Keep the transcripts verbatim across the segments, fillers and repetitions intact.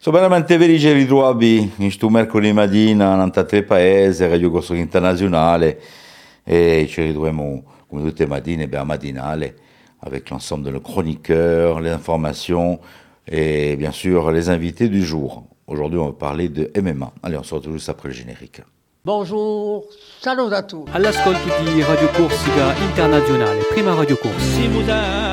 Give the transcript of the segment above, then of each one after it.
So veramente felice di ritrovarvi in questo mercoledì mattina in tre paesi, Radio Corso Internazionale, e ci ritroviamo come tutte le mattine per la matinale avec l'ensemble de nos chroniqueurs, les informations et bien sûr les invités du jour. Aujourd'hui, on va parler de M M A. Allez, on se retrouve juste après le générique. Bonjour, salut à tous. All'ascolto di Radio Corsica Internazionale, prima Radio Corsica. Si vous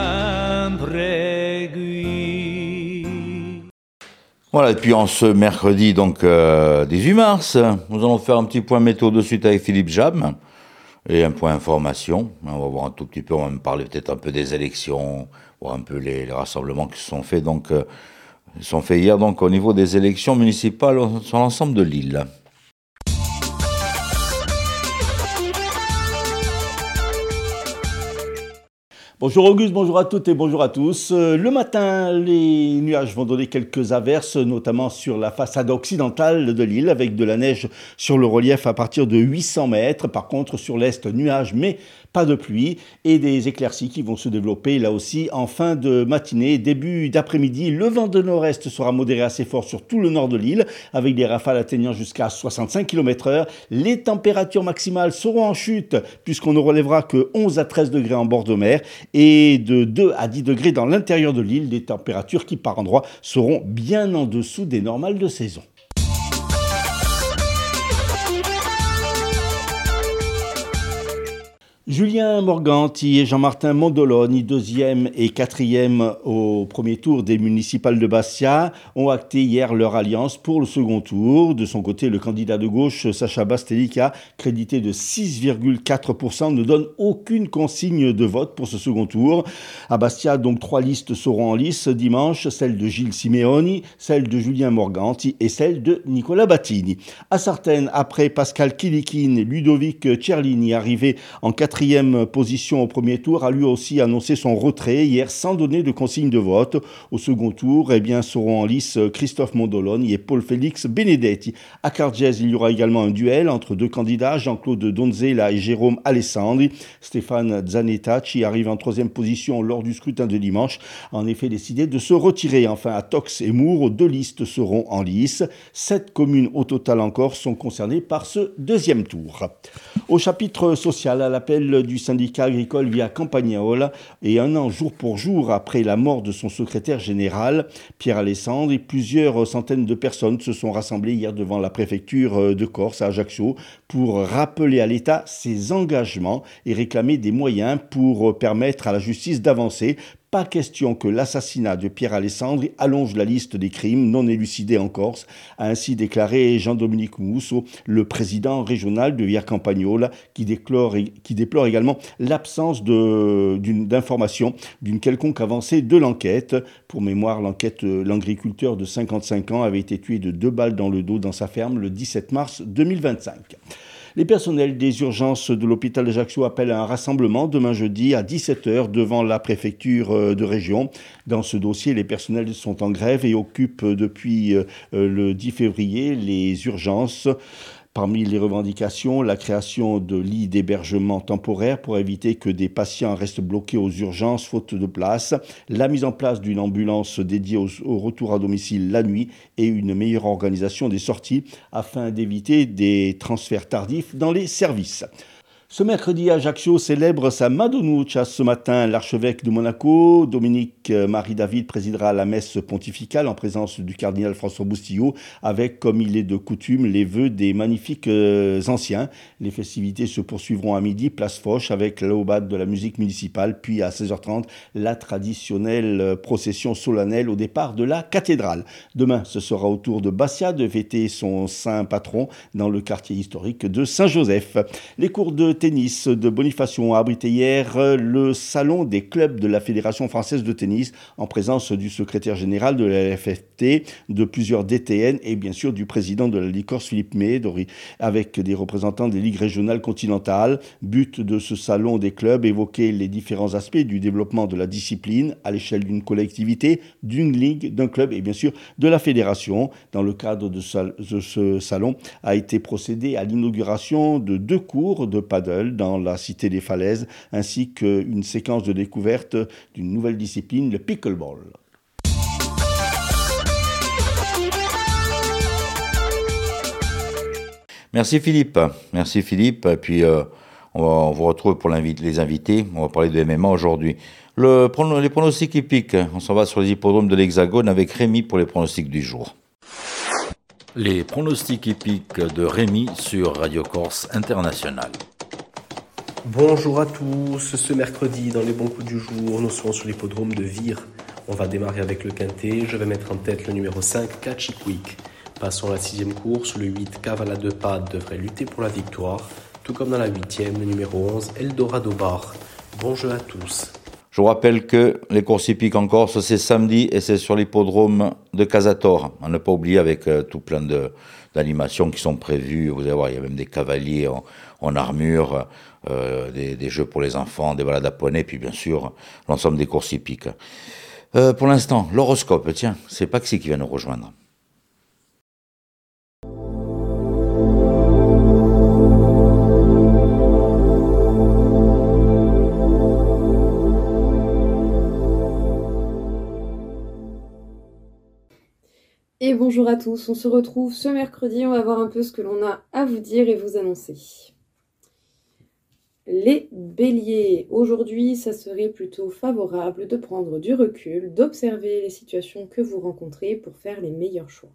impregui. Voilà, et puis en ce mercredi, donc euh, dix-huit mars, nous allons faire un petit point météo de suite avec Philippe Jam et un point information. On va voir un tout petit peu, on va me parler peut-être un peu des élections, voir un peu les, les rassemblements qui se sont faits, donc, euh, sont faits hier donc, au niveau des élections municipales sur l'ensemble de l'île. Bonjour Auguste, bonjour à toutes et bonjour à tous. Le matin, les nuages vont donner quelques averses, notamment sur la façade occidentale de l'île, avec de la neige sur le relief à partir de huit cents mètres. Par contre, sur l'est, nuages, mais pas de pluie, et des éclaircies qui vont se développer là aussi en fin de matinée, début d'après-midi. Le vent de nord-est sera modéré assez fort sur tout le nord de l'île, avec des rafales atteignant jusqu'à soixante-cinq kilomètres heure. Les températures maximales seront en chute, puisqu'on ne relèvera que onze à treize degrés en bord de mer, et de deux à dix degrés dans l'intérieur de l'île, des températures qui par endroits seront bien en dessous des normales de saison. Julien Morganti et Jean-Martin Mondoloni, deuxième et quatrième au premier tour des municipales de Bastia, ont acté hier leur alliance pour le second tour. De son côté, le candidat de gauche, Sacha Bastelica, crédité de six virgule quatre pour cent, ne donne aucune consigne de vote pour ce second tour. À Bastia, donc, trois listes seront en lice dimanche, celle de Gilles Simeoni, celle de Julien Morganti et celle de Nicolas Battini. À Sartène, après Pascal Kilikine, Ludovic Cerlini, arrivé en quatrième position au premier tour, a lui aussi annoncé son retrait hier sans donner de consigne de vote. Au second tour, eh bien, seront en lice Christophe Mondoloni et Paul-Félix Benedetti. À Cargès, il y aura également un duel entre deux candidats, Jean-Claude Donzella et Jérôme Alessandri. Stéphane Zanettacci arrive en troisième position lors du scrutin de dimanche, a en effet décidé de se retirer. Enfin, à Tox et Mours, deux listes seront en lice. Sept communes au total encore sont concernées par ce deuxième tour. Au chapitre social, à l'appel du syndicat agricole Via Campagnola, et un an jour pour jour après la mort de son secrétaire général, Pierre Alessandri, et plusieurs centaines de personnes se sont rassemblées hier devant la préfecture de Corse à Ajaccio pour rappeler à l'État ses engagements et réclamer des moyens pour permettre à la justice d'avancer. Pas question que l'assassinat de Pierre Alessandri allonge la liste des crimes non élucidés en Corse, a ainsi déclaré Jean-Dominique Musso, le président régional de Via Campagnola, qui déplore, qui déplore également l'absence de, d'une, d'informations d'une quelconque avancée de l'enquête. Pour mémoire, l'enquête, l'agriculteur de cinquante-cinq ans avait été tué de deux balles dans le dos dans sa ferme le dix-sept mars deux mille vingt-cinq. Les personnels des urgences de l'hôpital d'Ajaccio appellent à un rassemblement demain jeudi à dix-sept heures devant la préfecture de région. Dans ce dossier, les personnels sont en grève et occupent depuis le dix février les urgences. Parmi les revendications, la création de lits d'hébergement temporaire pour éviter que des patients restent bloqués aux urgences faute de place, la mise en place d'une ambulance dédiée au, au retour à domicile la nuit et une meilleure organisation des sorties afin d'éviter des transferts tardifs dans les services. Ce mercredi, Ajaccio célèbre sa Madonnuccia. Ce matin, l'archevêque de Monaco, Dominique Marie-David, présidera la messe pontificale en présence du cardinal François Boustillot, avec, comme il est de coutume, les vœux des magnifiques anciens. Les festivités se poursuivront à midi, place Foch, avec l'aubade de la musique municipale, puis à seize heures trente, la traditionnelle procession solennelle au départ de la cathédrale. Demain, ce sera au tour de Bastia de fêter son saint patron dans le quartier historique de Saint-Joseph. Les cours de tennis de Bonifacio a abrité hier le salon des clubs de la Fédération française de tennis en présence du secrétaire général de la F F T, de plusieurs D T N et bien sûr du président de la Ligue Corse Philippe May, avec des représentants des ligues régionales continentales. But de ce salon des clubs, évoquer les différents aspects du développement de la discipline à l'échelle d'une collectivité, d'une ligue, d'un club et bien sûr de la fédération. Dans le cadre de ce salon a été procédé à l'inauguration de deux cours de paddle dans la Cité des Falaises, ainsi qu'une séquence de découverte d'une nouvelle discipline, le pickleball. Merci Philippe, merci Philippe. Et puis euh, on, va, on vous retrouve pour les invités. On va parler de M M A aujourd'hui. Le, les pronostics hippiques, on s'en va sur les hippodromes de l'Hexagone avec Rémi pour les pronostics du jour. Les pronostics hippiques de Rémi sur Radio Corse International. Bonjour à tous, ce mercredi dans les bons coups du jour, nous serons sur l'hippodrome de Vire. On va démarrer avec le quintet, je vais mettre en tête le numéro cinq, Catchy Quick. Passons à la sixième course, le huit, Cavale à deux pattes devrait lutter pour la victoire. Tout comme dans la huitième, le numéro onze, Eldorado Bar. Bon jeu à tous. Je vous rappelle que les courses hippiques en Corse, c'est samedi et c'est sur l'hippodrome de Casator. À ne pas oublier avec euh, tout plein de, d'animations qui sont prévues. Vous allez voir, il y a même des cavaliers en, en armure, euh, des, des jeux pour les enfants, des balades à poney, puis bien sûr, l'ensemble des courses hippiques. Euh, pour l'instant, l'horoscope, tiens, c'est Paxi qui vient nous rejoindre. Et bonjour à tous, on se retrouve ce mercredi, on va voir un peu ce que l'on a à vous dire et vous annoncer. Les béliers, aujourd'hui ça serait plutôt favorable de prendre du recul, d'observer les situations que vous rencontrez pour faire les meilleurs choix.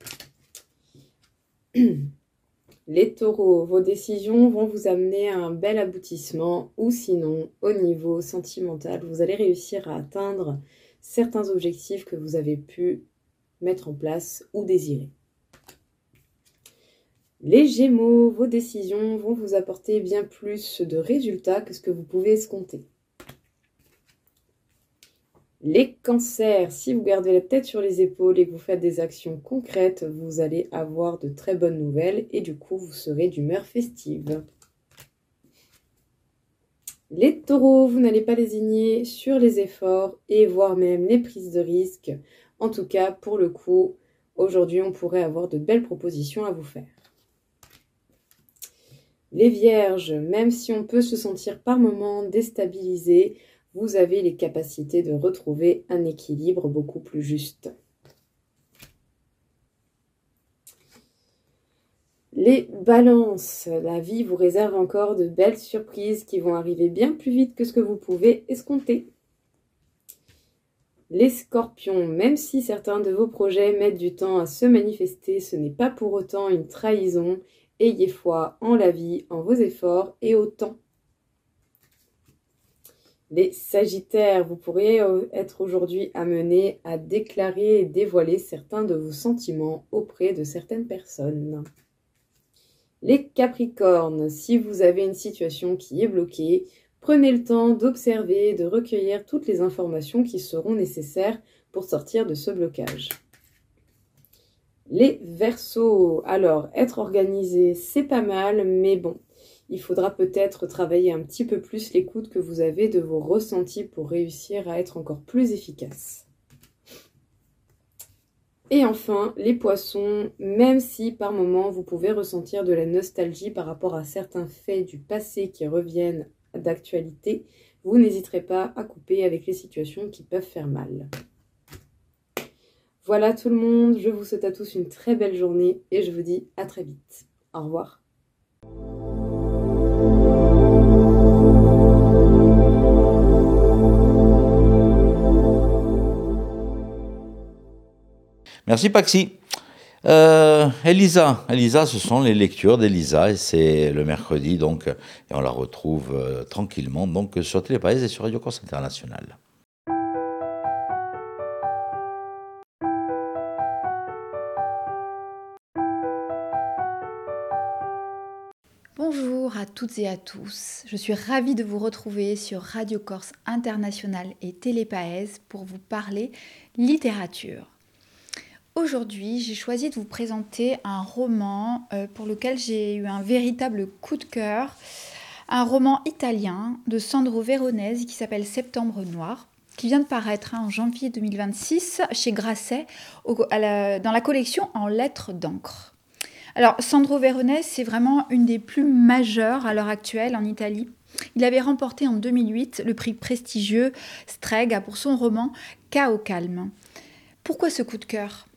Les taureaux, vos décisions vont vous amener à un bel aboutissement ou sinon au niveau sentimental, vous allez réussir à atteindre certains objectifs que vous avez pu mettre en place ou désirer. Les Gémeaux, vos décisions vont vous apporter bien plus de résultats que ce que vous pouvez escompter. Les Cancers, si vous gardez la tête sur les épaules et que vous faites des actions concrètes, vous allez avoir de très bonnes nouvelles et du coup vous serez d'humeur festive. Les Taureaux, vous n'allez pas lésigner sur les efforts et voire même les prises de risques. En tout cas, pour le coup, aujourd'hui, on pourrait avoir de belles propositions à vous faire. Les Vierges, même si on peut se sentir par moments déstabilisé, vous avez les capacités de retrouver un équilibre beaucoup plus juste. Les Balances, la vie vous réserve encore de belles surprises qui vont arriver bien plus vite que ce que vous pouvez escompter. Les Scorpions, même si certains de vos projets mettent du temps à se manifester, ce n'est pas pour autant une trahison. Ayez foi en la vie, en vos efforts et au temps. Les Sagittaires, vous pourriez être aujourd'hui amenés à déclarer et dévoiler certains de vos sentiments auprès de certaines personnes. Les Capricornes, si vous avez une situation qui est bloquée, prenez le temps d'observer et de recueillir toutes les informations qui seront nécessaires pour sortir de ce blocage. Les Verseaux, alors être organisé, c'est pas mal, mais bon, il faudra peut-être travailler un petit peu plus l'écoute que vous avez de vos ressentis pour réussir à être encore plus efficace. Et enfin, les Poissons, même si par moments vous pouvez ressentir de la nostalgie par rapport à certains faits du passé qui reviennent d'actualité, vous n'hésiterez pas à couper avec les situations qui peuvent faire mal. Voilà tout le monde, je vous souhaite à tous une très belle journée et je vous dis à très vite. Au revoir. Merci Paxi. Euh, Elisa, Elisa, ce sont les lectures d'Elisa et c'est le mercredi donc et on la retrouve euh, tranquillement donc sur Télépaèse et sur Radio Corse International. Bonjour à toutes et à tous, je suis ravie de vous retrouver sur Radio Corse International et Télépaèse pour vous parler littérature. Aujourd'hui, j'ai choisi de vous présenter un roman euh, pour lequel j'ai eu un véritable coup de cœur, un roman italien de Sandro Veronese qui s'appelle Septembre Noir, qui vient de paraître hein, en janvier deux mille vingt-six chez Grasset au, à la, dans la collection En lettres d'encre. Alors, Sandro Veronese, c'est vraiment une des plus majeures à l'heure actuelle en Italie. Il avait remporté en deux mille huit le prix prestigieux Strega pour son roman Chaos calme. Pourquoi ce coup de cœur ?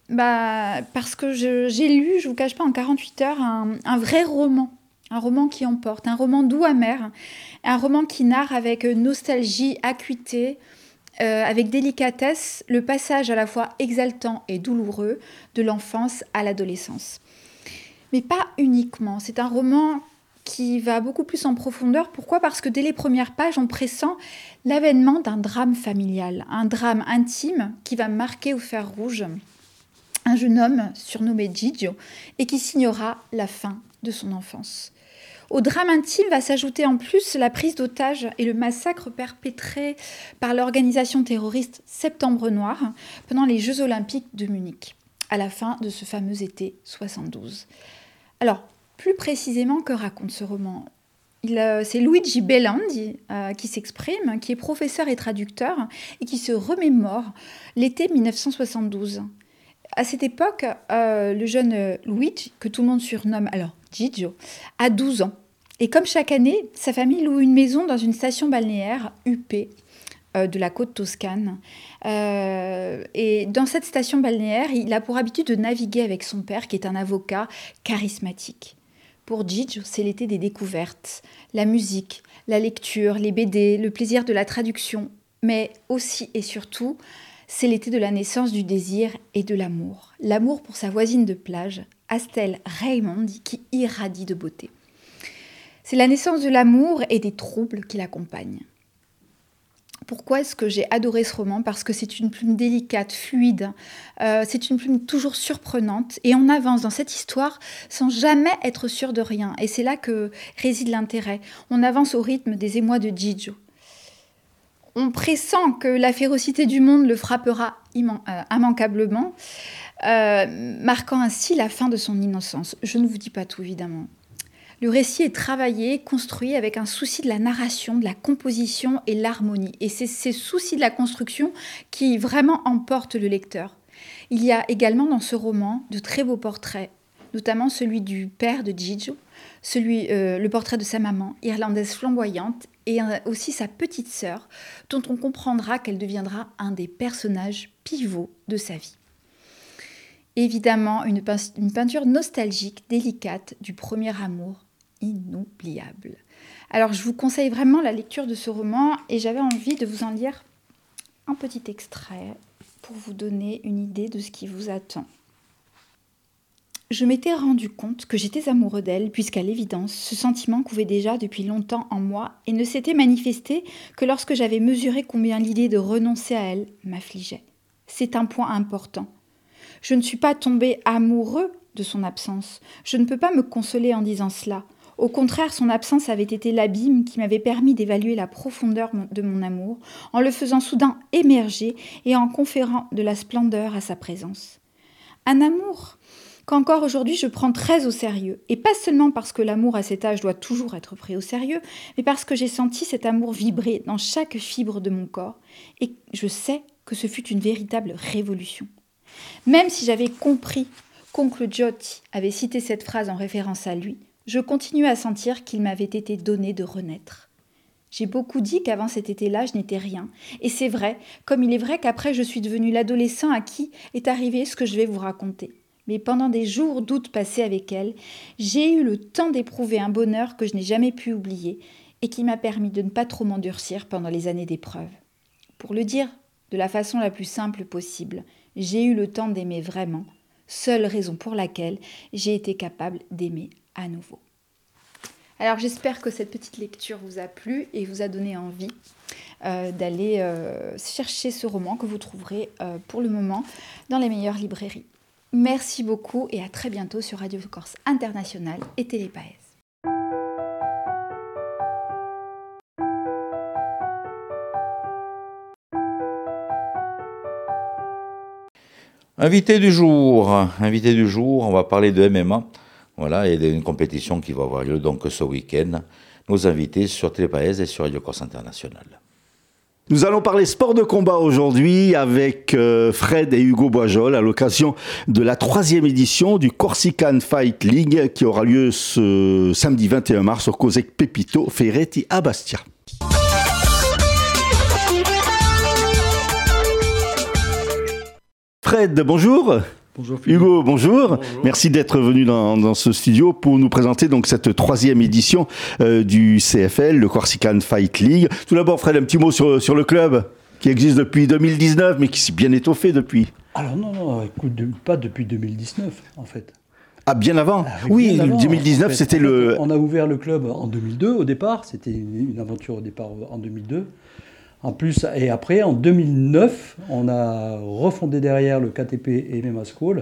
bah, parce que je, j'ai lu, je ne vous cache pas, en quarante-huit heures, un, un vrai roman. Un roman qui emporte, un roman doux amer, un roman qui narre avec nostalgie, acuité, euh, avec délicatesse, le passage à la fois exaltant et douloureux de l'enfance à l'adolescence. Mais pas uniquement, c'est un roman qui va beaucoup plus en profondeur. Pourquoi ? Parce que dès les premières pages, on pressent l'avènement d'un drame familial, un drame intime qui va marquer au fer rouge un jeune homme surnommé Gigio et qui signera la fin de son enfance. Au drame intime va s'ajouter en plus la prise d'otage et le massacre perpétré par l'organisation terroriste Septembre Noir pendant les Jeux Olympiques de Munich, à la fin de ce fameux été soixante-douze. Alors, plus précisément, que raconte ce roman ? Il, euh, c'est Luigi Bellandi euh, qui s'exprime, qui est professeur et traducteur, et qui se remémore l'été dix-neuf cent soixante-douze. À cette époque, euh, le jeune Luigi, que tout le monde surnomme alors Gigio, a douze ans. Et comme chaque année, sa famille loue une maison dans une station balnéaire huppée euh, de la côte toscane. Euh, et dans cette station balnéaire, il a pour habitude de naviguer avec son père, qui est un avocat charismatique. Pour Gigio, c'est l'été des découvertes, la musique, la lecture, les B D, le plaisir de la traduction, mais aussi et surtout, c'est l'été de la naissance du désir et de l'amour. L'amour pour sa voisine de plage, Astel Raimondi, qui irradie de beauté. C'est la naissance de l'amour et des troubles qui l'accompagnent. Pourquoi est-ce que j'ai adoré ce roman ? Parce que c'est une plume délicate, fluide, euh, c'est une plume toujours surprenante et on avance dans cette histoire sans jamais être sûr de rien. Et c'est là que réside l'intérêt. On avance au rythme des émois de Gigio. On pressent que la férocité du monde le frappera imman- euh, immanquablement, euh, marquant ainsi la fin de son innocence. Je ne vous dis pas tout, évidemment. Le récit est travaillé, construit avec un souci de la narration, de la composition et l'harmonie. Et c'est ces soucis de la construction qui vraiment emportent le lecteur. Il y a également dans ce roman de très beaux portraits, notamment celui du père de Gigio, celui, euh, le portrait de sa maman, irlandaise flamboyante, et aussi sa petite sœur, dont on comprendra qu'elle deviendra un des personnages pivots de sa vie. Évidemment, une, pein- une peinture nostalgique, délicate, du premier amour, inoubliable. Alors, je vous conseille vraiment la lecture de ce roman, et j'avais envie de vous en lire un petit extrait pour vous donner une idée de ce qui vous attend. Je m'étais rendu compte que j'étais amoureux d'elle, puisqu'à l'évidence, ce sentiment couvait déjà depuis longtemps en moi et ne s'était manifesté que lorsque j'avais mesuré combien l'idée de renoncer à elle m'affligeait. C'est un point important. Je ne suis pas tombé amoureux de son absence. Je ne peux pas me consoler en disant cela. Au contraire, son absence avait été l'abîme qui m'avait permis d'évaluer la profondeur de mon amour, en le faisant soudain émerger et en conférant de la splendeur à sa présence. Un amour qu'encore aujourd'hui je prends très au sérieux, et pas seulement parce que l'amour à cet âge doit toujours être pris au sérieux, mais parce que j'ai senti cet amour vibrer dans chaque fibre de mon corps, et je sais que ce fut une véritable révolution. Même si j'avais compris qu'oncle Giotti avait cité cette phrase en référence à lui, je continuais à sentir qu'il m'avait été donné de renaître. J'ai beaucoup dit qu'avant cet été-là, je n'étais rien, et c'est vrai, comme il est vrai qu'après je suis devenue l'adolescent à qui est arrivé ce que je vais vous raconter. Mais pendant des jours d'août passés avec elle, j'ai eu le temps d'éprouver un bonheur que je n'ai jamais pu oublier et qui m'a permis de ne pas trop m'endurcir pendant les années d'épreuve. Pour le dire de la façon la plus simple possible, j'ai eu le temps d'aimer vraiment, seule raison pour laquelle j'ai été capable d'aimer à nouveau. Alors j'espère que cette petite lecture vous a plu et vous a donné envie euh, d'aller euh, chercher ce roman que vous trouverez euh, pour le moment dans les meilleures librairies. Merci beaucoup et à très bientôt sur Radio Corse International et Télépaèse. Invité du jour, invité du jour, on va parler de M M A, voilà, et d'une compétition qui va avoir lieu donc ce week-end. Nos invités sur Télépaèse et sur Radio Corse International. Nous allons parler sport de combat aujourd'hui avec euh, Fred et Hugo Boisjol à l'occasion de la troisième édition du Corsican Fight League qui aura lieu ce samedi vingt et un mars au Cosec Pepito Ferretti à Bastia. Fred, bonjour. Bonjour Philippe. Hugo, bonjour. Bonjour. Merci d'être venu dans, dans ce studio pour nous présenter donc cette troisième édition euh, du C F L, le Corsican Fight League. Tout d'abord, Fred, un petit mot sur, sur le club qui existe depuis deux mille dix-neuf, mais qui s'est bien étoffé depuis. Alors non, non, écoute, de, pas depuis deux mille dix-neuf en fait. Ah, bien avant. Ah, oui, bien avant, deux mille dix-neuf, en fait. c'était En fait, le... On a ouvert le club en deux mille deux au départ, c'était une, une aventure au départ en deux mille deux. En plus, et après, en deux mille neuf, on a refondé derrière le K T P et M M A School.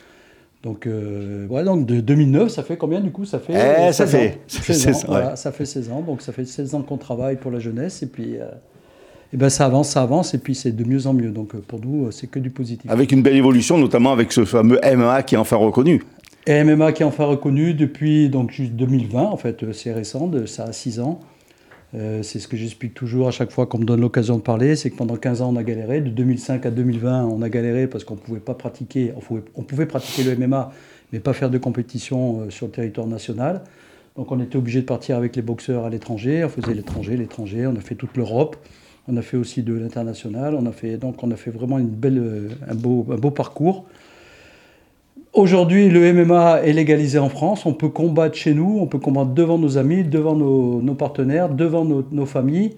Donc, euh, voilà, donc de deux mille neuf, ça fait combien du coup? Ça fait eh, ça seize fait, ans. ça fait seize seize ans, ans, voilà, ouais. ça fait seize ans, donc ça fait seize ans qu'on travaille pour la jeunesse, et puis euh, et ben, ça avance, ça avance, et puis c'est de mieux en mieux. Donc pour nous, c'est que du positif. Avec une belle évolution, notamment avec ce fameux M M A qui est enfin reconnu. Et M M A qui est enfin reconnu depuis donc, juste deux mille vingt, en fait, c'est récent, de, ça a six ans. Euh, c'est ce que j'explique toujours à chaque fois qu'on me donne l'occasion de parler, c'est que pendant quinze ans on a galéré, de deux mille cinq à deux mille vingt on a galéré parce qu'on pouvait pas pratiquer, on pouvait, on pouvait pratiquer le M M A, mais pas faire de compétition euh, sur le territoire national. Donc on était obligé de partir avec les boxeurs à l'étranger, on faisait l'étranger, l'étranger, on a fait toute l'Europe, on a fait aussi de l'international, on a fait, donc on a fait vraiment une belle, euh, un, beau, un beau parcours. Aujourd'hui, le M M A est légalisé en France. On peut combattre chez nous, on peut combattre devant nos amis, devant nos, nos partenaires, devant nos, nos familles.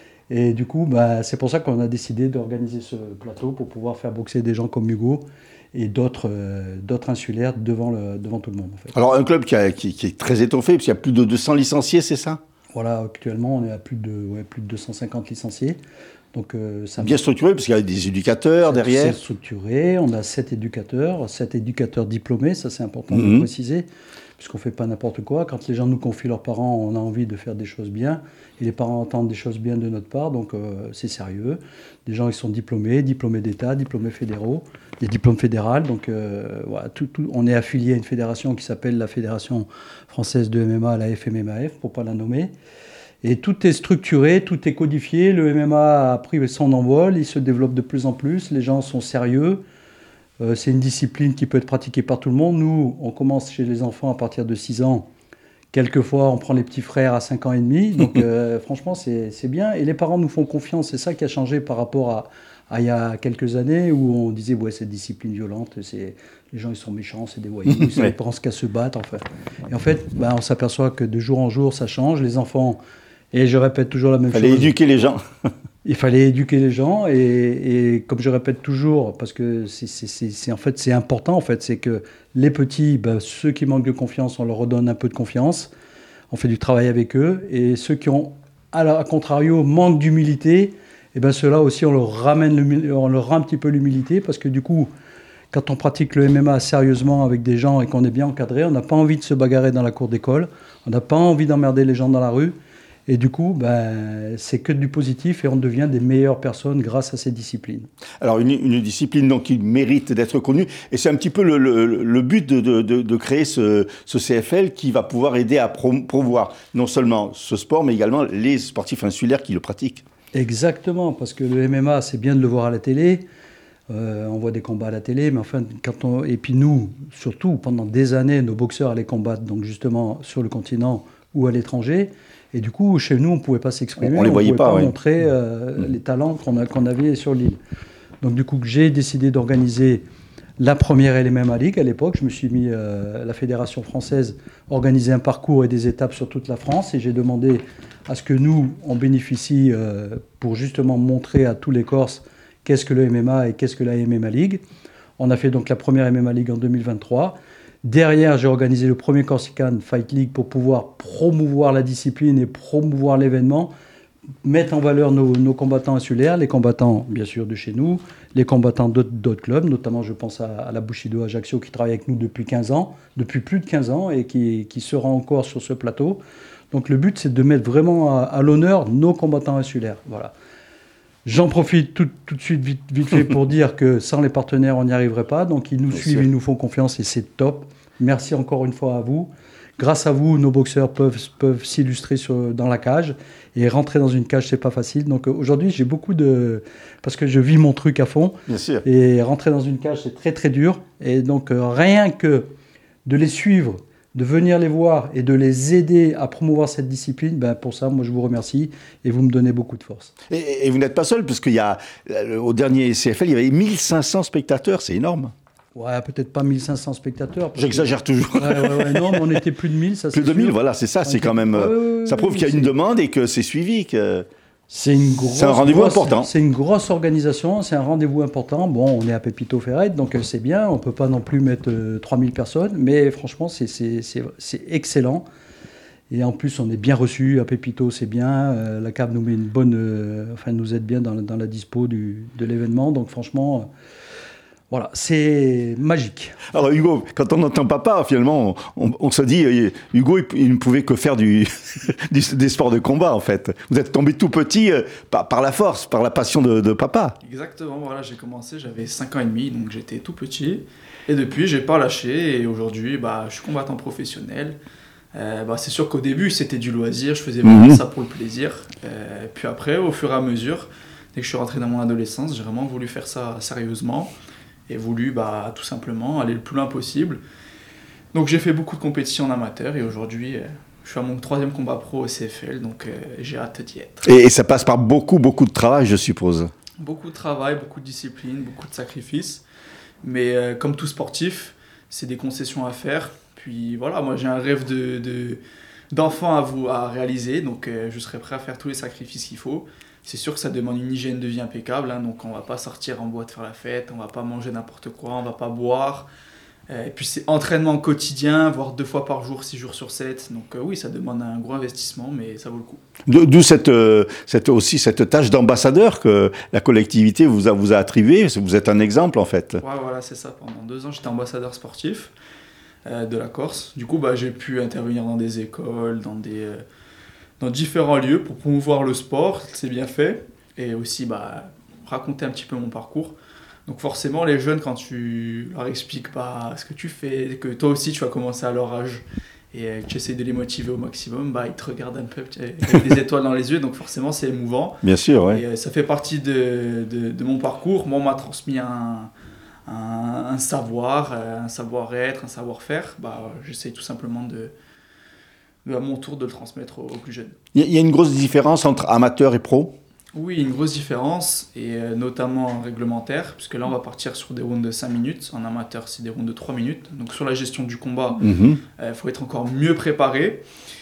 Et du coup, bah, c'est pour ça qu'on a décidé d'organiser ce plateau pour pouvoir faire boxer des gens comme Hugo et d'autres, euh, d'autres insulaires devant, le, devant tout le monde. En fait. Alors, un club qui, a, qui, qui est très étoffé, parce qu'il y a plus de deux cents licenciés, c'est ça? Voilà, actuellement, on est à plus de, ouais, plus de deux cent cinquante licenciés. Donc, euh, ça bien structuré, parce qu'il y a des éducateurs c'est, derrière. C'est structuré, on a sept éducateurs, sept éducateurs diplômés, ça c'est important mmh. de le préciser, puisqu'on ne fait pas n'importe quoi. Quand les gens nous confient leurs parents, on a envie de faire des choses bien, et les parents entendent des choses bien de notre part, donc euh, c'est sérieux. Des gens qui sont diplômés, diplômés d'État, diplômés fédéraux, des diplômes fédéraux, donc euh, voilà, tout, tout, on est affilié à une fédération qui s'appelle la Fédération Française de M M A, la F M M A F, pour ne pas la nommer. Et tout est structuré, tout est codifié. Le M M A a pris son envol, il se développe de plus en plus. Les gens sont sérieux. Euh, c'est une discipline qui peut être pratiquée par tout le monde. Nous, on commence chez les enfants à partir de six ans. Quelquefois, on prend les petits frères à cinq ans et demi. Donc, euh, franchement, c'est, c'est bien. Et les parents nous font confiance. C'est ça qui a changé par rapport à, à il y a quelques années où on disait ouais, cette discipline violente, c'est, les gens ils sont méchants, c'est des voyous, ils ne pensent qu'à se battre. Enfin. Et en fait, bah, on s'aperçoit que de jour en jour, ça change. Les enfants... Et je répète toujours la même chose. Il fallait éduquer les gens. Il fallait éduquer les gens. Et, et comme je répète toujours, parce que c'est, c'est, c'est, c'est, en fait, c'est important, en fait, c'est que les petits, ben, ceux qui manquent de confiance, on leur redonne un peu de confiance. On fait du travail avec eux. Et ceux qui ont, à, la, à contrario, manquent d'humilité, et ben ceux-là aussi, on leur ramène on leur rend un petit peu l'humilité. Parce que du coup, quand on pratique le M M A sérieusement avec des gens et qu'on est bien encadré, on n'a pas envie de se bagarrer dans la cour d'école. On n'a pas envie d'emmerder les gens dans la rue. Et du coup, ben, c'est que du positif et on devient des meilleures personnes grâce à ces disciplines. Alors, une, une discipline donc, qui mérite d'être connue. Et c'est un petit peu le, le, le but de, de, de créer ce, ce C F L qui va pouvoir aider à promouvoir non seulement ce sport, mais également les sportifs insulaires qui le pratiquent. Exactement, parce que le M M A, c'est bien de le voir à la télé. Euh, on voit des combats à la télé, mais enfin, quand on... et puis nous, surtout, pendant des années, nos boxeurs allaient combattre donc justement sur le continent ou à l'étranger. Et du coup, chez nous, on ne pouvait pas s'exprimer, on ne les voyait pouvait pas, pas ouais. montrer euh, mmh. les talents qu'on, a, qu'on avait sur l'île. Donc du coup, j'ai décidé d'organiser la première L M M A League. À l'époque, je me suis mis, euh, la Fédération française, organiser un parcours et des étapes sur toute la France. Et j'ai demandé à ce que nous, on bénéficie euh, pour justement montrer à tous les Corses qu'est-ce que le M M A et qu'est-ce que la M M A League. On a fait donc la première M M A League en deux mille vingt-trois. Derrière, j'ai organisé le premier Corsican Fight League pour pouvoir promouvoir la discipline et promouvoir l'événement, mettre en valeur nos, nos combattants insulaires, les combattants, bien sûr, de chez nous, les combattants d'autres, d'autres clubs, notamment, je pense à, à la Bushido Ajaccio qui travaille avec nous depuis quinze ans, depuis plus de quinze ans, et qui, qui sera encore sur ce plateau. Donc le but, c'est de mettre vraiment à, à l'honneur nos combattants insulaires. Voilà. J'en profite tout, tout de suite, vite, vite fait, pour dire que sans les partenaires, on n'y arriverait pas. Donc, ils nous Bien suivent, sûr. Ils nous font confiance et c'est top. Merci encore une fois à vous. Grâce à vous, nos boxeurs peuvent, peuvent s'illustrer sur, dans la cage. Et rentrer dans une cage, c'est pas facile. Donc, aujourd'hui, j'ai beaucoup de... Parce que je vis mon truc à fond. Bien sûr. Et rentrer dans une cage, c'est très, très dur. Et donc, euh, rien que de les suivre, de venir les voir et de les aider à promouvoir cette discipline, ben pour ça, moi, je vous remercie et vous me donnez beaucoup de force. Et, et vous n'êtes pas seul, parce qu'il y a, au dernier C F L, il y avait mille cinq cents spectateurs, c'est énorme. Ouais, peut-être pas mille cinq cents spectateurs. J'exagère que... toujours. Ouais, ouais, ouais, non, mais on était plus de mille, ça c'est Plus de sûr. mille, voilà, c'est ça, c'est était... quand même... Ouais, ouais, ouais, ça prouve ouais, qu'il y a c'est... une demande et que c'est suivi, que... C'est, une grosse, c'est un rendez-vous grosse, important. C'est une grosse organisation, c'est un rendez-vous important. Bon, on est à Pépito Ferrette, donc c'est bien, on ne peut pas non plus mettre euh, trois mille personnes, mais franchement, c'est, c'est, c'est, c'est excellent. Et en plus, on est bien reçus à Pépito, c'est bien. Euh, la C A B nous met une bonne... Euh, enfin, nous aide bien dans, dans la dispo du, de l'événement, donc franchement... Euh, Voilà, c'est magique. Alors Hugo, quand on entend papa, finalement, on, on se dit, Hugo, il, il ne pouvait que faire du, du, des sports de combat, en fait. Vous êtes tombé tout petit euh, par, par la force, par la passion de, de papa. Exactement, voilà, j'ai commencé, j'avais cinq ans et demi, donc j'étais tout petit. Et depuis, j'ai pas lâché, et aujourd'hui, bah, je suis combattant professionnel. Euh, bah, c'est sûr qu'au début, c'était du loisir, je faisais vraiment mmh. ça pour le plaisir. Euh, puis après, au fur et à mesure, dès que je suis rentré dans mon adolescence, j'ai vraiment voulu faire ça sérieusement. Et voulu bah, tout simplement aller le plus loin possible. Donc j'ai fait beaucoup de compétitions en amateur et aujourd'hui euh, je suis à mon troisième combat pro au C F L, donc euh, j'ai hâte d'y être. Et, et ça passe par beaucoup, beaucoup de travail, je suppose. Beaucoup de travail, beaucoup de discipline, beaucoup de sacrifices. Mais euh, comme tout sportif, c'est des concessions à faire. Puis voilà, moi j'ai un rêve de, de, d'enfant à, vous, à réaliser, donc euh, je serai prêt à faire tous les sacrifices qu'il faut. C'est sûr que ça demande une hygiène de vie impeccable, hein, donc on ne va pas sortir en boîte faire la fête, on ne va pas manger n'importe quoi, on ne va pas boire. Et puis c'est entraînement quotidien, voire deux fois par jour, six jours sur sept. Donc euh, oui, ça demande un gros investissement, mais ça vaut le coup. D'où cette, euh, cette, aussi cette tâche d'ambassadeur que la collectivité vous a, vous a attribuée. Vous êtes un exemple en fait. Ouais, voilà, c'est ça. Pendant deux ans, j'étais ambassadeur sportif euh, de la Corse. Du coup, bah, j'ai pu intervenir dans des écoles, dans des... Euh, dans différents lieux pour promouvoir le sport, c'est bien fait, et aussi bah, raconter un petit peu mon parcours. Donc forcément, les jeunes, quand tu leur expliques bah, ce que tu fais, que toi aussi tu vas commencer à leur âge, et que tu essaies de les motiver au maximum, bah, ils te regardent un peu avec des étoiles dans les yeux, donc forcément c'est émouvant. Bien sûr, ouais. Et euh, ça fait partie de, de, de mon parcours. Moi, on m'a transmis un, un, un savoir, un savoir-être, un savoir-faire. Bah, j'essaie tout simplement de... à mon tour de le transmettre aux, aux plus jeunes. Il y a une grosse différence entre amateur et pro ? Oui, une grosse différence, et euh, notamment réglementaire, puisque là on va partir sur des rounds de cinq minutes, en amateur c'est des rounds de trois minutes, donc sur la gestion du combat, il mm-hmm. euh, faut être encore mieux préparé.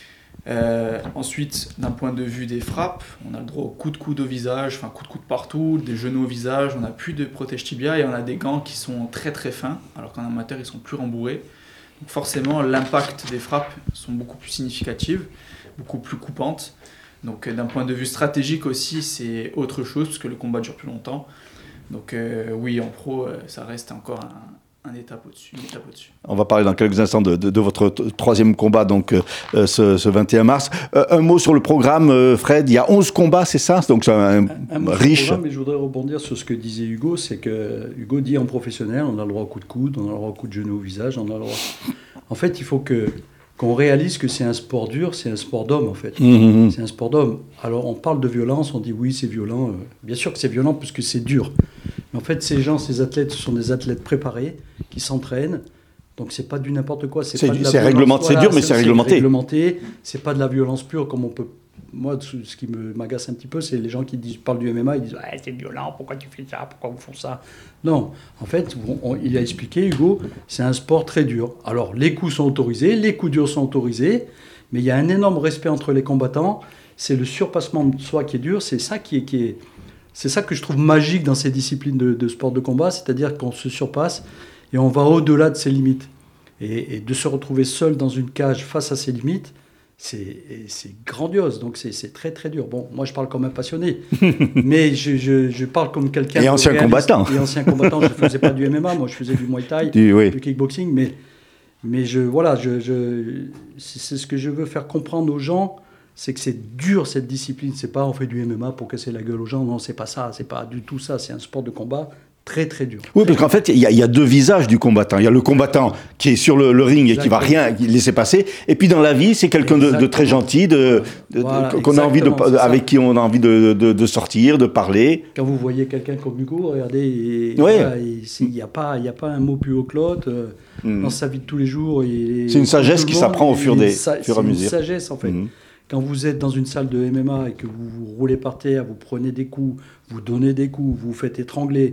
Euh, ensuite, d'un point de vue des frappes, on a le droit au coup de coude au visage, enfin coup de coude partout, des genoux au visage, on n'a plus de protège tibia et on a des gants qui sont très très fins, alors qu'en amateur ils sont plus rembourrés. Donc forcément, l'impact des frappes sont beaucoup plus significatives, beaucoup plus coupantes. Donc d'un point de vue stratégique aussi, c'est autre chose, parce que le combat dure plus longtemps. Donc euh, oui, en pro, euh, ça reste encore un, un étape au-dessus, une étape au-dessus. On va parler dans quelques instants de, de, de votre t- troisième combat, donc euh, ce, ce vingt et un mars. Euh, un mot sur le programme, euh, Fred, il y a onze combats, c'est ça ? Donc c'est un, un, un riche... Programme, mais je voudrais rebondir sur ce que disait Hugo, c'est que Hugo dit en professionnel, on a le droit au coup de coude, on a le droit au coup de genou au visage, on a le droit... En fait, il faut que... qu'on réalise que c'est un sport dur, c'est un sport d'homme en fait. Mmh. C'est un sport d'homme. Alors on parle de violence, on dit oui c'est violent. Euh, bien sûr que c'est violent puisque c'est dur. Mais en fait ces gens, ces athlètes, ce sont des athlètes préparés qui s'entraînent. Donc c'est pas du n'importe quoi. C'est, c'est, pas de la c'est réglementé, voilà, c'est dur mais c'est, c'est réglementé. C'est réglementé. C'est pas de la violence pure comme on peut. Moi, ce qui me, m'agace un petit peu, c'est les gens qui disent, parlent du M M A, ils disent ah, c'est violent, pourquoi tu fais ça, pourquoi vous font ça. Non, en fait, on, on, il a expliqué, Hugo, c'est un sport très dur. Alors, les coups sont autorisés, les coups durs sont autorisés, mais il y a un énorme respect entre les combattants. C'est le surpassement de soi qui est dur, c'est ça qui est, qui est, c'est ça que je trouve magique dans ces disciplines de, de sport de combat, c'est-à-dire qu'on se surpasse et on va au-delà de ses limites. Et, et de se retrouver seul dans une cage face à ses limites, C'est, c'est grandiose, donc c'est, c'est très très dur. Bon, moi je parle comme un passionné, mais je, je, je parle comme quelqu'un... Et ancien combattant. Et ancien combattant, je ne faisais pas du M M A, moi je faisais du Muay Thai, du, oui. du kickboxing, mais, mais je, voilà, je, je, c'est, c'est ce que je veux faire comprendre aux gens, c'est que c'est dur cette discipline, c'est pas on fait du M M A pour casser la gueule aux gens, non, c'est pas ça, c'est pas du tout ça, c'est un sport de combat très très dur. Oui, parce qu'en fait, il y, y a deux visages du combattant. Il y a le combattant qui est sur le, le ring et qui va rien laisser passer. Et puis dans la vie, c'est quelqu'un de, de très gentil, de, de, voilà, de, qu'on a envie de, avec qui on a envie de, de, de sortir, de parler. Quand vous voyez quelqu'un comme Hugo, regardez, il n'y voilà, a, pas, a pas un mot plus haut que l'autre. Mm. Dans sa vie de tous les jours. Il, c'est une sagesse qui s'apprend au fur, des, sa, fur et à mesure. C'est une sagesse en fait. Mm. Quand vous êtes dans une salle de M M A et que vous, vous roulez par terre, vous prenez des coups, vous donnez des coups, vous vous faites étrangler,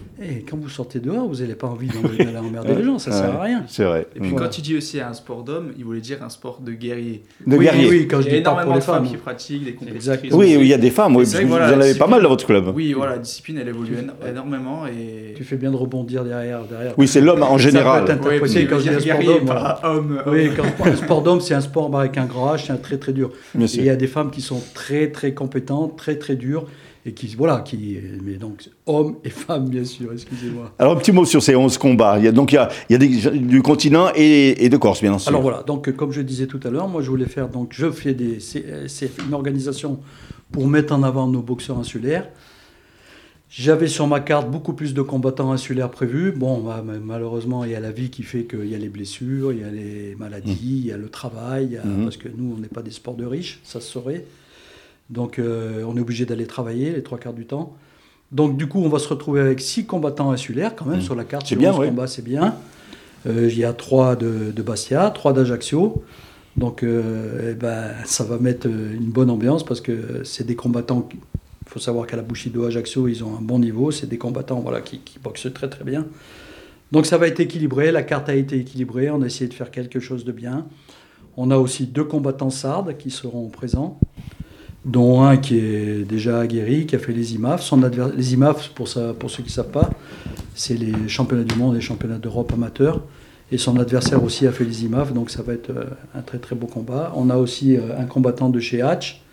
Et quand vous sortez dehors, vous n'avez pas envie d'aller emmerder les gens, ça ne ouais, sert à rien. C'est vrai. Et puis Ouais. quand il dit aussi un sport d'homme, il voulait dire un sport de guerrier. De oui, guerrier. oui, quand Il je y a dis pas énormément pour les de femmes femmes. qui pratiquent, des compétitrices. Exact. Oui, aussi. oui, il y a des femmes, oui, Et c'est vous, vrai que voilà, vous en la avez pas discipline- mal dans votre club. Oui, voilà, la discipline, elle évolue éno- énormément. Et... Tu fais bien de rebondir derrière. derrière. Oui, c'est l'homme en Ça général. peut être Ouais, interprété puis quand je dis un sport guerrier, d'homme. voilà. pas homme. Oui, quand un sport d'homme, c'est un sport bah, avec un grand H, c'est un très très dur. Bien Et sûr. il y a des femmes qui sont très très compétentes, très très dures, et qui, voilà, qui, mais donc hommes et femmes, bien sûr, excusez-moi. Alors, un petit mot sur ces onze combats. Il y a, donc, il y a, il y a des, du continent et, et de Corse, bien sûr. Alors voilà, donc euh, comme je disais tout à l'heure, moi je voulais faire, donc je fais des, c'est, c'est une organisation pour mettre en avant nos boxeurs insulaires. J'avais sur ma carte beaucoup plus de combattants insulaires prévus. Bon, bah, malheureusement, il y a la vie qui fait qu'il y a les blessures, il y a les maladies, il y a le travail, il y a- Mhm. parce que nous, on n'est pas des sports de riches, ça se saurait. Donc, euh, on est obligé d'aller travailler les trois quarts du temps. Donc, du coup, on va se retrouver avec six combattants insulaires, quand même, Mhm. sur la carte. C'est sur bien, onze oui. combats, c'est bien. Euh, Il y a trois de, de Bastia, trois d'Ajaccio. Donc, euh, eh ben, ça va mettre euh, une bonne ambiance parce que c'est des combattants. Il faut savoir qu'à la Bushido Ajaccio, ils ont un bon niveau. C'est des combattants voilà, qui, qui boxent très très bien. Donc, ça va être équilibré. La carte a été équilibrée. On a essayé de faire quelque chose de bien. On a aussi deux combattants sardes qui seront présents, dont un qui est déjà aguerri, qui a fait les I M A F. Son adver- les I M A F, pour, ça, pour ceux qui ne savent pas, c'est les championnats du monde et les championnats d'Europe amateurs. Et son adversaire aussi a fait les I M A F, donc ça va être euh, un très très beau combat. On a aussi euh, un combattant de chez Hatch,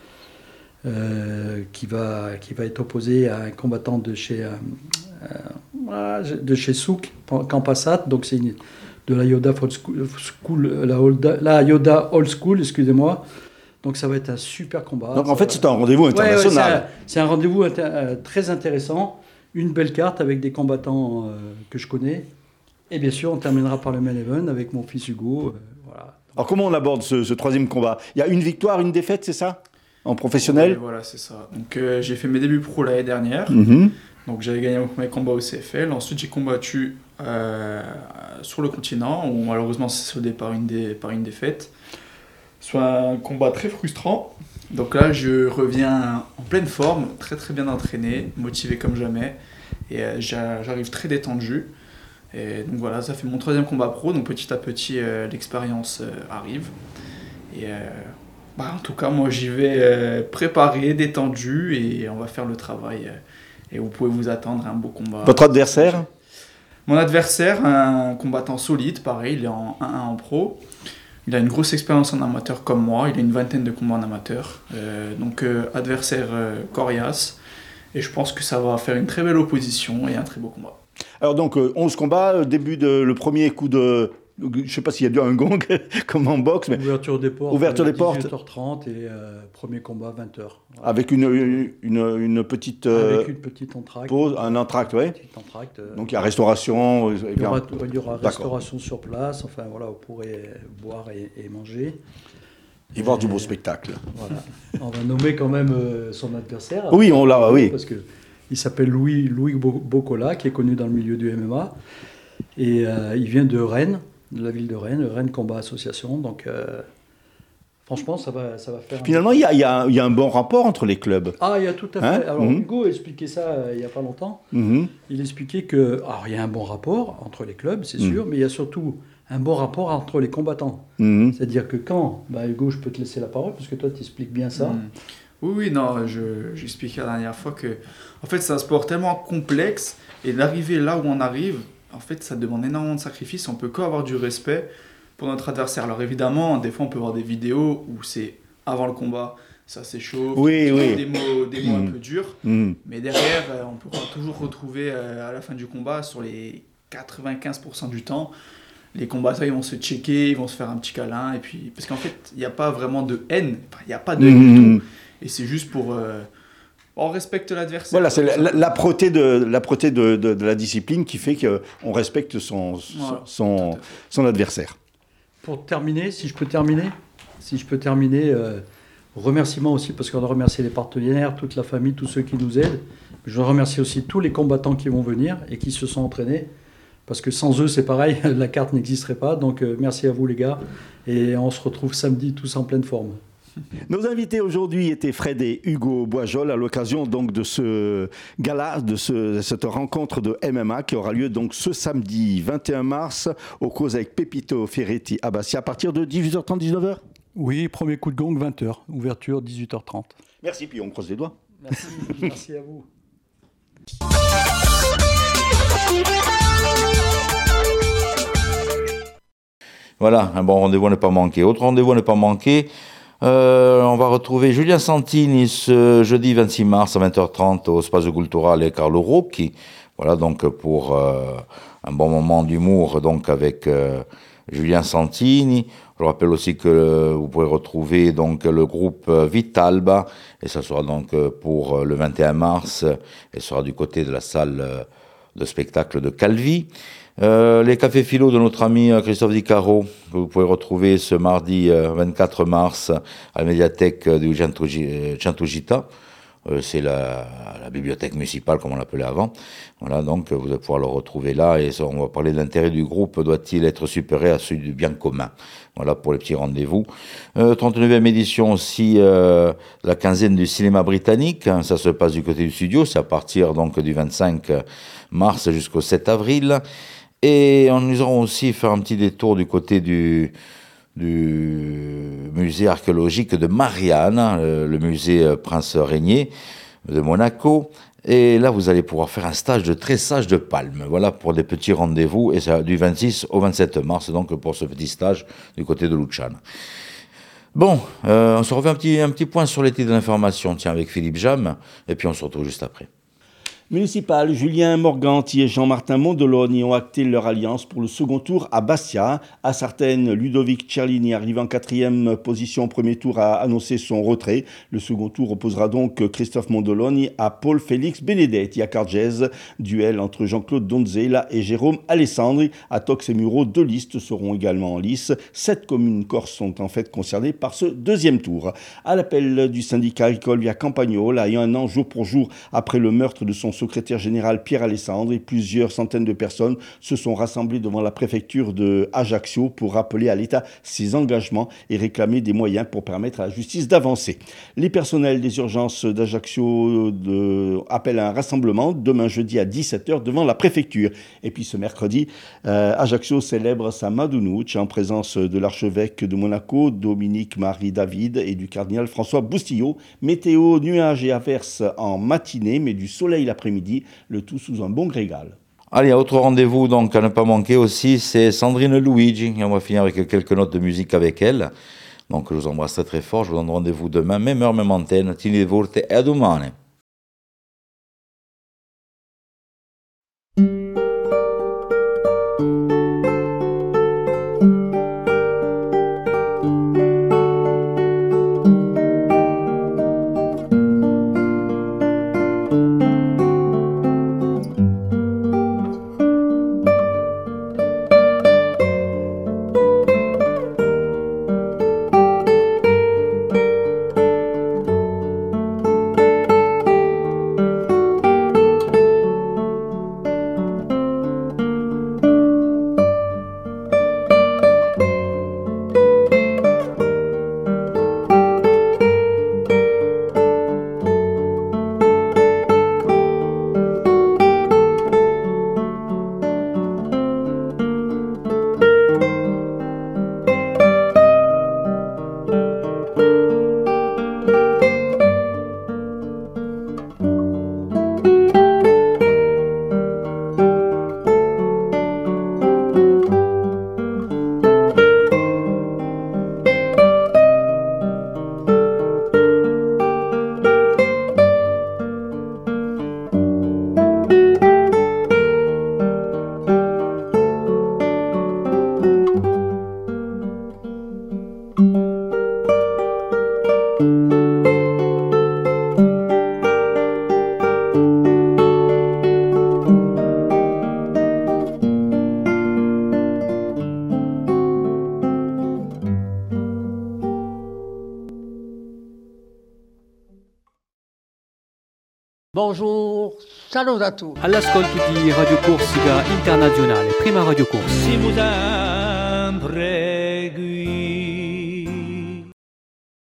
euh, qui, va, qui va être opposé à un combattant de chez, euh, euh, de chez Souk, Campassat, donc c'est une- de la Yoda Old School, School- la, Olda- la Yoda Old School, excusez-moi. Donc ça va être un super combat. Donc, en Ça fait, va- c'est un rendez-vous Ouais, ouais, international. c'est un- c'est un, rendez-vous inter- euh, très intéressant, une belle carte avec des combattants euh, que je connais. Et bien sûr, on terminera par le main event avec mon fils Hugo. euh, voilà. Alors, comment on aborde ce, ce troisième combat? Il y a une victoire, une défaite, c'est ça? En professionnel? Ouais, voilà, c'est ça. Donc euh, j'ai fait mes débuts pro l'année dernière. Mhm. Donc j'avais gagné mon premier combat au C F L. Ensuite j'ai combattu euh, sur le continent, où malheureusement c'est soldé par une, dé- par une défaite. Soit un combat très frustrant. Donc là je reviens en pleine forme, très très bien entraîné, motivé comme jamais. Et euh, j'a- j'arrive très détendu. Et donc voilà, ça fait mon troisième combat pro. Donc petit à petit euh, l'expérience euh, arrive. Et euh, bah, en tout cas moi j'y vais euh, préparé, détendu, et on va faire le travail. euh, Et vous pouvez vous attendre à un beau combat. Votre adversaire? Mon adversaire, un combattant solide, pareil, il est en un un en pro. Il a une grosse expérience en amateur comme moi, il a une vingtaine de combats en amateur. Euh, donc euh, adversaire euh, coriace. Et je pense que ça va faire une très belle opposition et un très beau combat. Alors, donc, euh, onze combats, euh, début de le premier coup de. Je ne sais pas s'il y a dû un gong comme en boxe, mais Ouverture des portes. Ouverture euh, des portes. dix-huit heures trente et euh, premier combat vingt heures. Voilà. avec une, une, une petite euh, Avec une petite entracte. pause, un entracte, oui. Petite entracte, euh, Donc, il y a restauration. euh, et il y bien- aura, il y aura D'accord. restauration sur place. Enfin voilà, vous pourrez boire et, et manger. Et voir du beau spectacle. Voilà. On va nommer quand même euh, son adversaire. Oui, on l'a, oui. Parce que il s'appelle Louis, Louis Bo- Bocola, qui est connu dans le milieu du M M A. Et euh, il vient de Rennes, de la ville de Rennes, Rennes Combat Association. Donc, euh, franchement, ça va, ça va faire... un- Finalement, il y a, il y a un- il y a un bon rapport entre les clubs. Ah, il y a tout à fait... Hein Alors, Mhm. Hugo a expliqué ça euh, il n'y a pas longtemps. Mhm. Il expliquait que... Alors, il y a un bon rapport entre les clubs, c'est Mhm. sûr, mais il y a surtout un bon rapport entre les combattants. Mhm. C'est-à-dire que quand... Bah, Hugo, je peux te laisser la parole, parce que toi, tu expliques bien ça. Mm. Oui, oui, non, je, j'expliquais la dernière fois que, en fait, c'est un sport tellement complexe, et d'arriver là où on arrive, en fait, ça demande énormément de sacrifices. On peut qu'avoir du respect pour notre adversaire. Alors évidemment, des fois, on peut voir des vidéos où c'est avant le combat, ça s'échauffe, Oui, oui. des mots, des mots Mm. un peu durs, Mhm. mais derrière, euh, on peut toujours retrouver euh, à la fin du combat, sur les quatre-vingt-quinze pour cent du temps, les combattants ils vont se checker, ils vont se faire un petit câlin, et puis parce qu'en fait, il n'y a pas vraiment de haine, enfin, il n'y a pas de haine du Mhm. tout. Et c'est juste pour... euh, on respecte l'adversaire. Voilà, c'est tout la- la- simplement. l'âpreté de, l'âpreté de, de, de la discipline qui fait qu'on respecte son, Voilà, son, tout à fait. son adversaire. Pour terminer, si je peux terminer, si je peux terminer, euh, remerciements aussi, parce qu'on a remercié les partenaires, toute la famille, tous ceux qui nous aident. Je remercie aussi tous les combattants qui vont venir et qui se sont entraînés, parce que sans eux, c'est pareil, la carte n'existerait pas. Donc euh, merci à vous les gars, et on se retrouve samedi tous en pleine forme. Nos invités aujourd'hui étaient Fred et Hugo Boisjol à l'occasion donc de ce gala, de, ce, de cette rencontre de M M A qui aura lieu donc ce samedi vingt et un mars au cause avec Pepito Ferretti à Bastia à partir de dix-huit heures trente, dix-neuf heures. Oui, premier coup de gong, vingt heures. Ouverture, dix-huit heures trente. Merci, puis on croise les doigts. Merci, merci à vous. Voilà, un bon rendez-vous à ne pas manquer. Autre rendez-vous à ne pas manquer, euh, on va retrouver Julien Santini ce jeudi vingt-six mars à vingt heures trente au Spazio Culturale Carlo Rocchi. Voilà, donc pour euh, un bon moment d'humour donc avec euh, Julien Santini. Je rappelle aussi que euh, vous pourrez retrouver donc le groupe euh, Vitalba, et ça sera donc euh, pour euh, le vingt et un mars, et sera du côté de la salle euh, de spectacle de Calvi. Euh, les cafés philo de notre ami euh, Christophe Di Caro, que vous pouvez retrouver ce mardi euh, vingt-quatre mars à la médiathèque euh, du Centugita. Euh, c'est la, la bibliothèque municipale, comme on l'appelait avant. Voilà, donc vous allez pouvoir le retrouver là, et ça, on va parler de l'intérêt du groupe, doit-il être supérieur à celui du bien commun. Voilà pour les petits rendez-vous. Euh, trente-neuvième édition aussi, euh, la quinzaine du cinéma britannique, hein, ça se passe du côté du studio, c'est à partir donc du vingt-cinq mars jusqu'au sept avril. Et nous aurons aussi fait un petit détour du côté du, du musée archéologique de Marianne, le musée Prince Régnier de Monaco. Et là, vous allez pouvoir faire un stage de tressage de palmes. Voilà pour des petits rendez-vous. Et ça du vingt-six au vingt-sept mars, donc pour ce petit stage du côté de Luciane. Bon, euh, on se refait un petit, un petit point sur l'été de l'information, tiens, avec Philippe Jam. Et puis on se retrouve juste après. Municipal, Julien Morganti et Jean-Martin Mondoloni ont acté leur alliance pour le second tour à Bastia. À Sartène, Ludovic Cerlini, arrivé en quatrième position au premier tour, a annoncé son retrait. Le second tour opposera donc Christophe Mondoloni à Paul Félix Benedetti à Cargèse. Duel entre Jean-Claude Donzella et Jérôme Alessandri. À Tox et Muro, deux listes seront également en lice. Sept communes corses sont en fait concernées par ce deuxième tour. À l'appel du syndicat agricole via Campagnol, ayant un an jour pour jour après le meurtre de son secrétaire général Pierre Alessandre, et plusieurs centaines de personnes se sont rassemblées devant la préfecture de Ajaccio pour rappeler à l'État ses engagements et réclamer des moyens pour permettre à la justice d'avancer. Les personnels des urgences d'Ajaccio de... appellent à un rassemblement demain jeudi à dix-sept heures devant la préfecture. Et puis ce mercredi, euh, Ajaccio célèbre sa Madounoutch en présence de l'archevêque de Monaco, Dominique-Marie David, et du cardinal François Boustillot. Météo, nuages et averses en matinée, mais du soleil l'après-midi. Midi, le tout sous un bon grégal. Allez, autre rendez-vous donc à ne pas manquer aussi, c'est Sandrine Luigi. Et on va finir avec quelques notes de musique avec elle. Donc je vous embrasse très très fort. Je vous donne rendez-vous demain, même heure, même antenne. Tini Vorte e a domani. Bonjour, salutato. All'ascolto di Radio Corsica Internazionale, prima Radio Corsica. Si vous en pregui.